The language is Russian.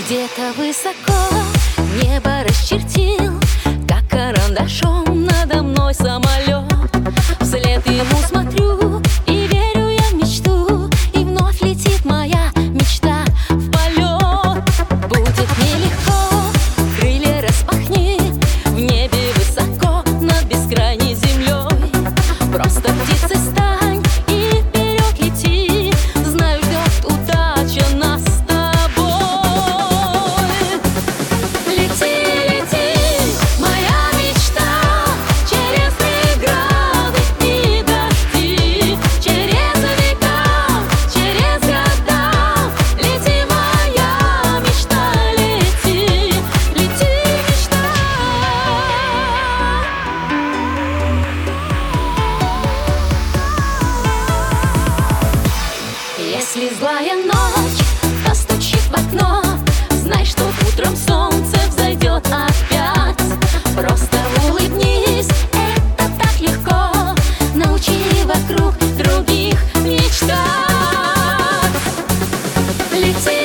Где-то высоко небо расчертил, как карандашом надо мной самолет. Вслед ему смотрю и верю я в мечту, и вновь летит моя мечта в полет. Будет нелегко, крылья распахни, в небе высоко над бескрайней землей. Просто птицей стань и вперед лети, знаю, ждет удача нас с тобой. Лети, лети, моя мечта, через преграды и дожди, через века, через года. Лети, моя мечта, лети, лети, мечта. Если злая ночь постучит в окно, знай, что утром солнце взойдет опять. Просто улыбнись, это так легко, научи вокруг других мечтать. Лети,